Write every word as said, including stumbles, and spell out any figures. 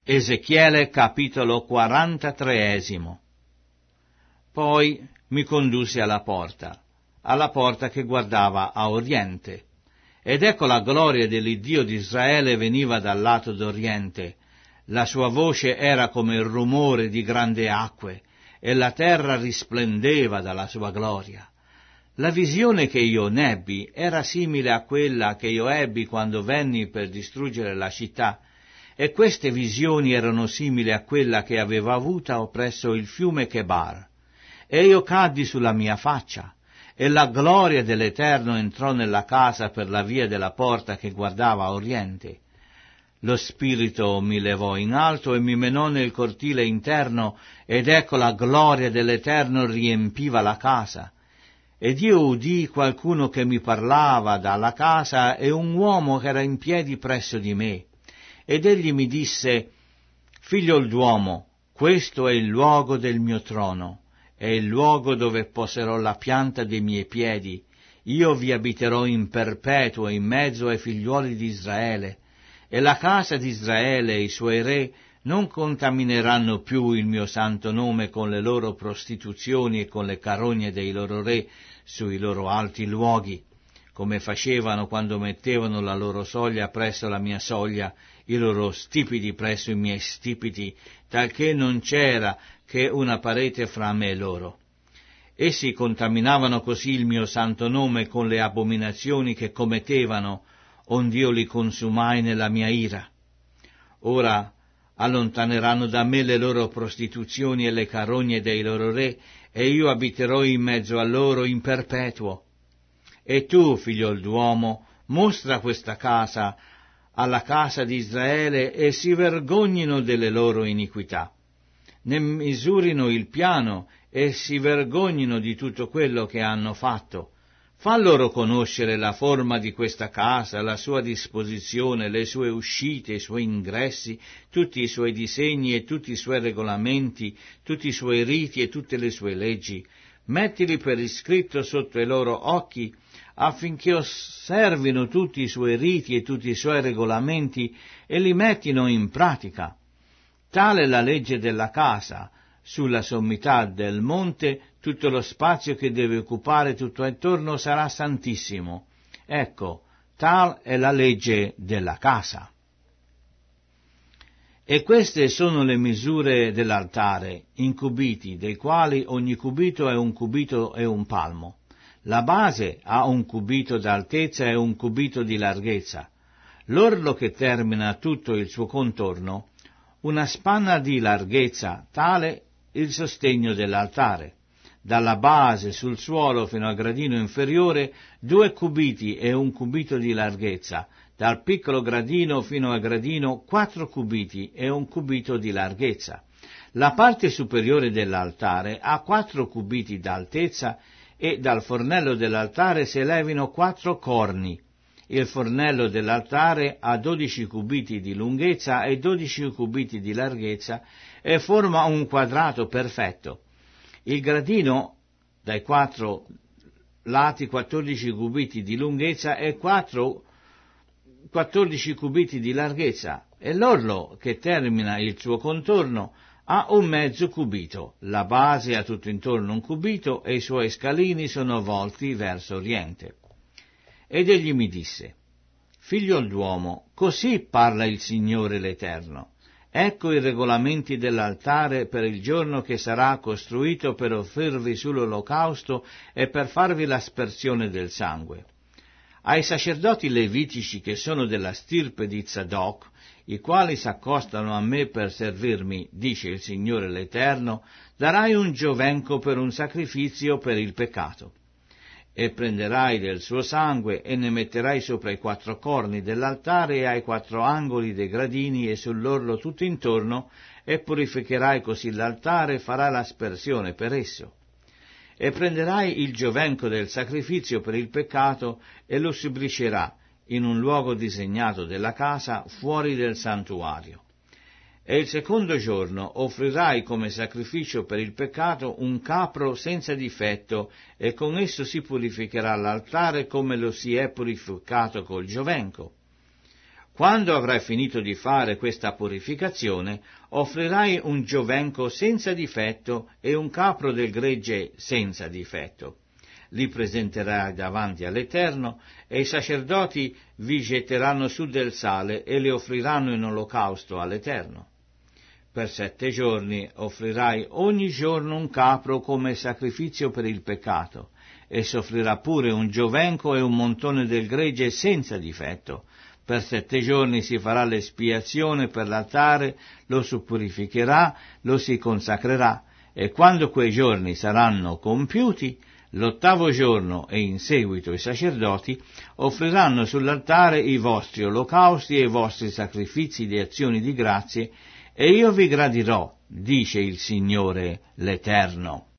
Ezechiele capitolo quarantatreesimo. Poi mi condusse alla porta, alla porta che guardava a oriente, ed ecco la gloria dell'Iddio di Israele veniva dal lato d'oriente. La sua voce era come il rumore di grandi acque, e la terra risplendeva dalla sua gloria. La visione che io nebbi era simile a quella che io ebbi quando venni per distruggere la città, e queste visioni erano simili a quella che avevo avuta presso il fiume Chebar. E io caddi sulla mia faccia, e la gloria dell'Eterno entrò nella casa per la via della porta che guardava a oriente. Lo Spirito mi levò in alto e mi menò nel cortile interno, ed ecco la gloria dell'Eterno riempiva la casa. Ed io udii qualcuno che mi parlava dalla casa e un uomo che era in piedi presso di me. Ed egli mi disse: Figliol d'uomo, questo è il luogo del mio trono, è il luogo dove poserò la pianta dei miei piedi. Io vi abiterò in perpetuo in mezzo ai figliuoli di Israele, e la casa di Israele e i suoi re non contamineranno più il mio santo nome con le loro prostituzioni e con le carogne dei loro re sui loro alti luoghi, come facevano quando mettevano la loro soglia presso la mia soglia, i loro stipiti presso i miei stipiti, talché non c'era che una parete fra me e loro. Essi contaminavano così il mio santo nome con le abominazioni che commettevano, ond'io li consumai nella mia ira. Ora allontaneranno da me le loro prostituzioni e le carogne dei loro re, e io abiterò in mezzo a loro in perpetuo. E tu, figliol d'uomo, mostra questa casa alla casa di Israele, e si vergognino delle loro iniquità. Ne misurino il piano, e si vergognino di tutto quello che hanno fatto. Fa loro conoscere la forma di questa casa, la sua disposizione, le sue uscite, i suoi ingressi, tutti i suoi disegni e tutti i suoi regolamenti, tutti i suoi riti e tutte le sue leggi. Mettili per iscritto sotto i loro occhi, affinché osservino tutti i suoi riti e tutti i suoi regolamenti e li mettino in pratica. Tale è la legge della casa. Sulla sommità del monte tutto lo spazio che deve occupare tutto intorno sarà santissimo. Ecco, tal è la legge della casa. E queste sono le misure dell'altare, in cubiti, dei quali ogni cubito è un cubito e un palmo. La base ha un cubito d'altezza e un cubito di larghezza. L'orlo che termina tutto il suo contorno, una spanna di larghezza, tale il sostegno dell'altare. Dalla base sul suolo fino al gradino inferiore, due cubiti e un cubito di larghezza. Dal piccolo gradino fino al gradino, quattro cubiti e un cubito di larghezza. La parte superiore dell'altare ha quattro cubiti d'altezza, e dal fornello dell'altare si elevino quattro corni. Il fornello dell'altare ha dodici cubiti di lunghezza e dodici cubiti di larghezza, e forma un quadrato perfetto. Il gradino, dai quattro lati, quattordici cubiti di lunghezza e quattro, quattordici cubiti di larghezza, e l'orlo che termina il suo contorno ha un mezzo cubito. La base ha tutto intorno un cubito, e i suoi scalini sono volti verso oriente. Ed egli mi disse: Figliol d'uomo, così parla il Signore l'Eterno. Ecco i regolamenti dell'altare per il giorno che sarà costruito per offrirvi sull'olocausto e per farvi l'aspersione del sangue. Ai sacerdoti levitici che sono della stirpe di Zadok, i quali s'accostano a me per servirmi, dice il Signore l'Eterno, darai un giovenco per un sacrificio per il peccato. E prenderai del suo sangue e ne metterai sopra i quattro corni dell'altare e ai quattro angoli dei gradini e sull'orlo tutto intorno, e purificherai così l'altare e farai l'aspersione per esso. E prenderai il giovenco del sacrificio per il peccato e lo subbricerà in un luogo disegnato della casa fuori del santuario. E il secondo giorno offrirai come sacrificio per il peccato un capro senza difetto, e con esso si purificherà l'altare come lo si è purificato col giovenco. Quando avrai finito di fare questa purificazione, offrirai un giovenco senza difetto e un capro del gregge senza difetto. Li presenterai davanti all'Eterno, e i sacerdoti vi getteranno su del sale e li offriranno in olocausto all'Eterno. Per sette giorni offrirai ogni giorno un capro come sacrificio per il peccato, e s'offrirà pure un giovenco e un montone del gregge senza difetto. Per sette giorni si farà l'espiazione per l'altare, lo si purificherà, lo si consacrerà, e quando quei giorni saranno compiuti, l'ottavo giorno e in seguito i sacerdoti offriranno sull'altare i vostri olocausti e i vostri sacrifici di azioni di grazie, e io vi gradirò, dice il Signore l'Eterno.